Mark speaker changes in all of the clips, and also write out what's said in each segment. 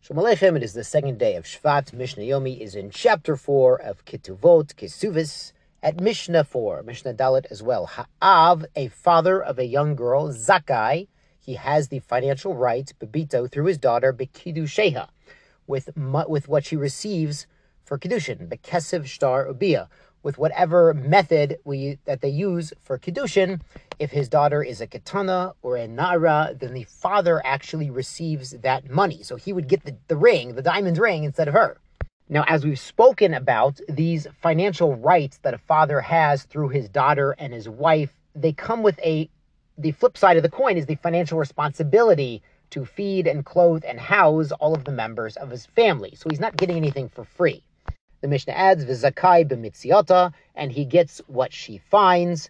Speaker 1: Shalom Aleichem, it is the second day of Shvat. Mishnah Yomi is in chapter 4 of Ketuvot, Kesuvis, at Mishnah 4, Mishnah Dalet as well. Ha'av, a father of a young girl, Zakai, he has the financial right, Bebito, through his daughter, Bekidusheha, with what she receives for Kiddushin, Bekesev Shtar Ubia, with whatever method that they use for Kiddushin. If his daughter is a Ketana or a Nara, then the father actually receives that money. So he would get the ring, the diamond ring, instead of her. Now, as we've spoken about, these financial rights that a father has through his daughter and his wife, they come with the flip side of the coin is the financial responsibility to feed and clothe and house all of the members of his family. So he's not getting anything for free. The Mishnah adds, V'zakai b'mitziata, and he gets what she finds.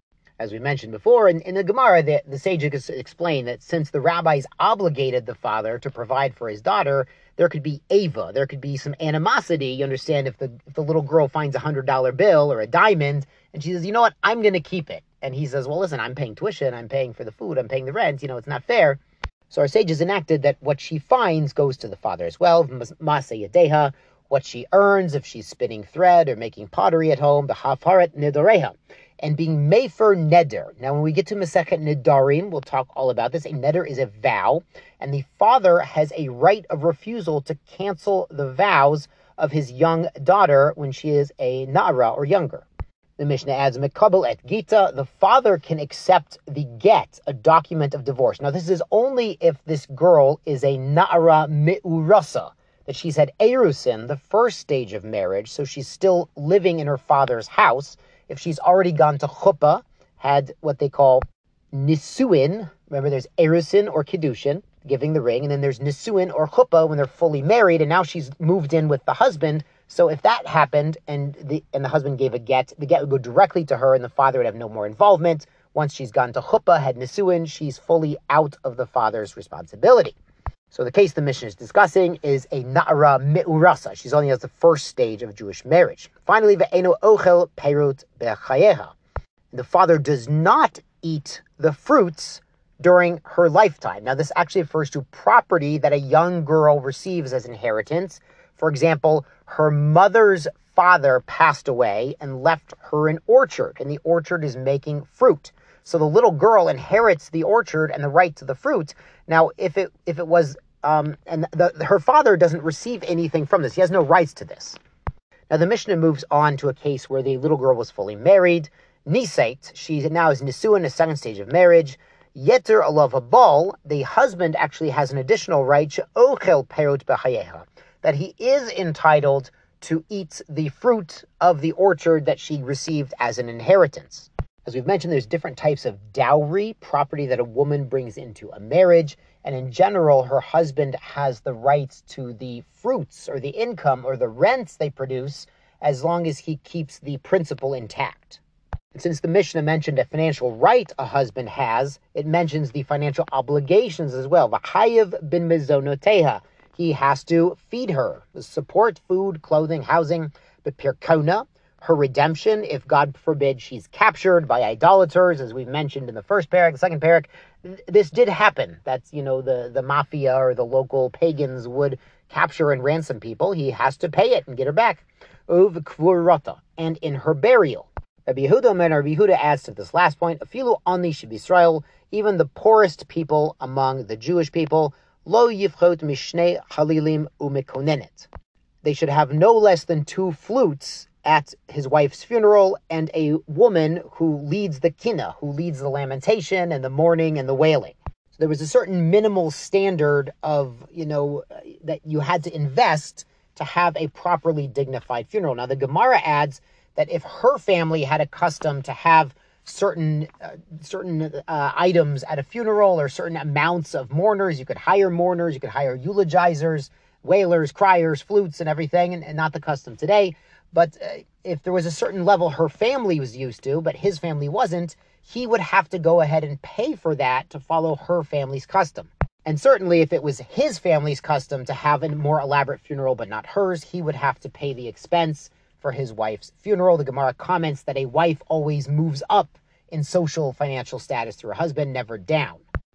Speaker 1: As we mentioned before, in the Gemara, the sages explain that since the rabbis obligated the father to provide for his daughter, there could be ava, there could be some animosity. You understand, if the little girl finds a $100 bill or a diamond, and she says, you know what, I'm going to keep it. And he says, well, listen, I'm paying tuition, I'm paying for the food, I'm paying the rent, it's not fair. So our sages enacted that what she finds goes to the father as well. Masa yadeha, what she earns if she's spinning thread or making pottery at home, b'hafaret nidoreha, and being mefer neder. Now, when we get to Masechet Nedarim, we'll talk all about this. A neder is a vow, and the father has a right of refusal to cancel the vows of his young daughter when she is a na'ara or younger. The Mishnah adds, Mekabel et gita, the father can accept the get, a document of divorce. Now, this is only if this girl is a na'ara me'urasa, that she's had erusin, the first stage of marriage, so she's still living in her father's house. If she's already gone to chuppah, had what they call nisuin, remember there's erusin or kiddushin, giving the ring, and then there's nisuin or chuppah when they're fully married, and now she's moved in with the husband. So if that happened and the husband gave a get, the get would go directly to her and the father would have no more involvement. Once she's gone to chuppah, had nisuin, she's fully out of the father's responsibility. So the case the Mishnah is discussing is a na'ara me'urasa. She's only at the first stage of Jewish marriage. Finally, ve'eno ochel peirut bechayeha. The father does not eat the fruits during her lifetime. Now, this actually refers to property that a young girl receives as inheritance. For example, her mother's father passed away and left her an orchard, and the orchard is making fruit. So the little girl inherits the orchard and the right to the fruit. Now, if it was, her father doesn't receive anything from this. He has no rights to this. Now, the Mishnah moves on to a case where the little girl was fully married. Nisait, she now is nisuin, a second stage of marriage. Yeter alav habal, the husband actually has an additional right, she'ochel perot b'chayeha, that he is entitled to eat the fruit of the orchard that she received as an inheritance. As we've mentioned, there's different types of dowry, property that a woman brings into a marriage, and in general, her husband has the rights to the fruits or the income or the rents they produce as long as he keeps the principal intact. And since the Mishnah mentioned a financial right a husband has, it mentions the financial obligations as well. V'chayev bin mezonoteha, he has to feed her, support, food, clothing, housing, but pirkona, her redemption, if God forbid she's captured by idolaters, as we've mentioned in the first parak, the second parak, this did happen. That's, the mafia or the local pagans would capture and ransom people. He has to pay it and get her back. Uv kvurata, and in her burial. Rabbi Yehuda adds to this last point, afilu ani sheb'Yisrael, even the poorest people among the Jewish people, lo yivchot mishnei halilim umekonenet. They should have no less than 2 flutes at his wife's funeral, and a woman who leads the kina, who leads the lamentation and the mourning and the wailing. So there was a certain minimal standard of, that you had to invest to have a properly dignified funeral. Now, the Gemara adds that if her family had a custom to have certain items at a funeral or certain amounts of mourners, you could hire mourners, you could hire eulogizers, wailers, criers, flutes, and everything, and not the custom today. But if there was a certain level her family was used to, but his family wasn't, he would have to go ahead and pay for that to follow her family's custom. And certainly if it was his family's custom to have a more elaborate funeral but not hers, he would have to pay the expense for his wife's funeral. The Gemara comments that a wife always moves up in social financial status through her husband, never down.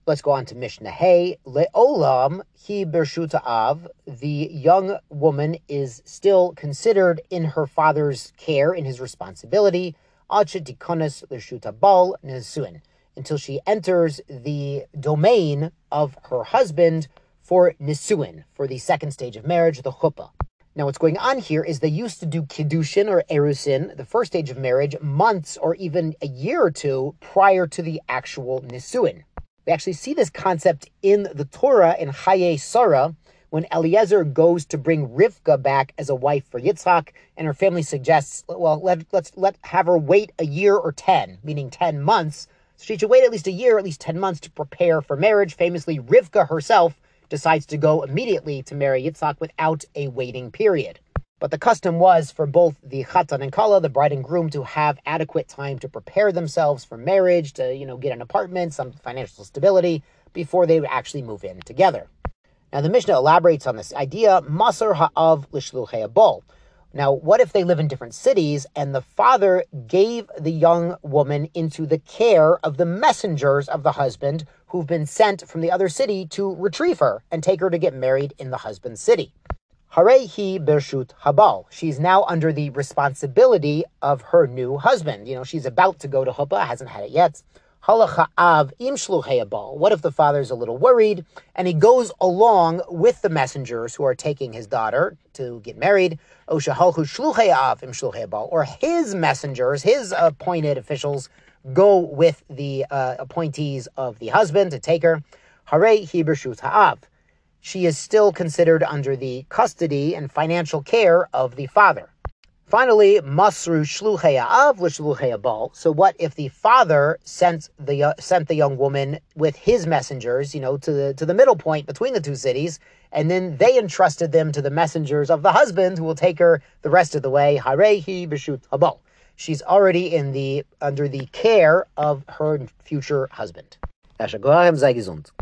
Speaker 1: Let's go on to Mishnah Hey. Le'olam hi bershuta av. The young woman is still considered in her father's care, in his responsibility. Ad shetikonos l'shuta bal nesuin, until she enters the domain of her husband for nisuin, for the second stage of marriage, the chuppah. Now, what's going on here is they used to do kiddushin or erusin, the first stage of marriage, months or even a year or two prior to the actual nisuin. We actually see this concept in the Torah in Chayei Sarah, when Eliezer goes to bring Rivka back as a wife for Yitzchak, and her family suggests, well, let's have her wait a year or 10, meaning 10 months. So she should wait at least a year, at least 10 months to prepare for marriage. Famously, Rivka herself decides to go immediately to marry Yitzchak without a waiting period. But the custom was for both the Chatan and Kala, the bride and groom, to have adequate time to prepare themselves for marriage, to, get an apartment, some financial stability, before they would actually move in together. Now, the Mishnah elaborates on this idea, Masar ha'av l'shluchei habal. Now, what if they live in different cities and the father gave the young woman into the care of the messengers of the husband who've been sent from the other city to retrieve her and take her to get married in the husband's city? Harehi bershut habal. She's now under the responsibility of her new husband. She's about to go to chuppah, hasn't had it yet. Halacha'av im shluchei habal. What if the father's a little worried and he goes along with the messengers who are taking his daughter to get married? O shahalchu shluchei av im shluchei habal. Or his messengers, his appointed officials, go with the appointees of the husband to take her. Harehi bershut ha'av. She is still considered under the custody and financial care of the father. Finally, masru shluchei ha'av l'shluchei habal. So what if the father sent the young woman with his messengers, to the middle point between the two cities, and then they entrusted them to the messengers of the husband, who will take her the rest of the way? Harehi b'shut habal. She's already under the care of her future husband.